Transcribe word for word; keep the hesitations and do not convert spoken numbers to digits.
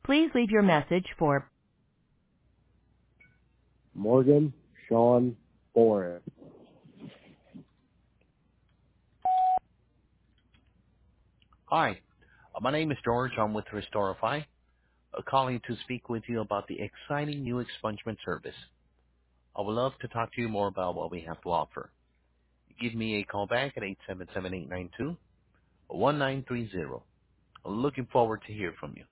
Please leave your message for Morgan Sean Boren. Hi, uh, my name is George. I'm with Restorify, uh, calling to speak with you about the exciting new expungement service. I would love to talk to you more about what we have to offer. Give me a call back at eight seven seven, eight nine two, one nine three zero. I'm looking forward to hear from you.